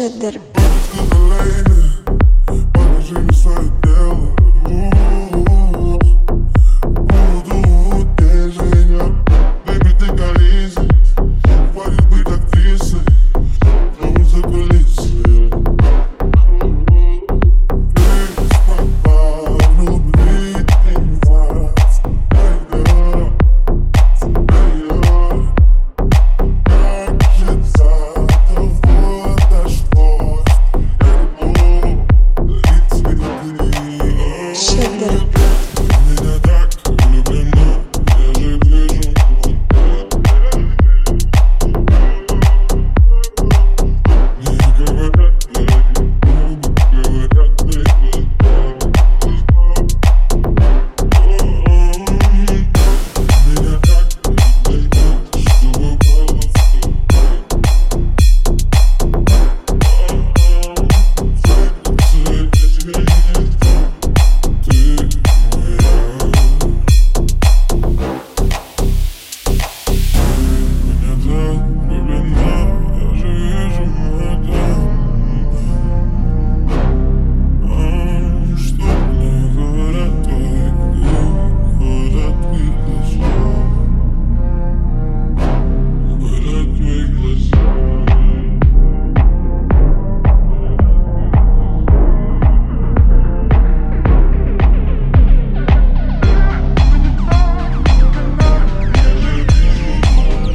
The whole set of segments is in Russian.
Шедер. Покажи мне свое тело. Буду движения. Baby, ты Алиса. Хватит быть актрисой. Живу за кулисами. Ты попал в любви инфаркт. Шедер. Меня так влюблена, я же вижу. Не говорят, говорят, меня так влюблена, чтобы было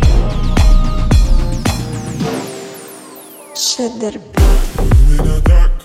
Шедер. меня так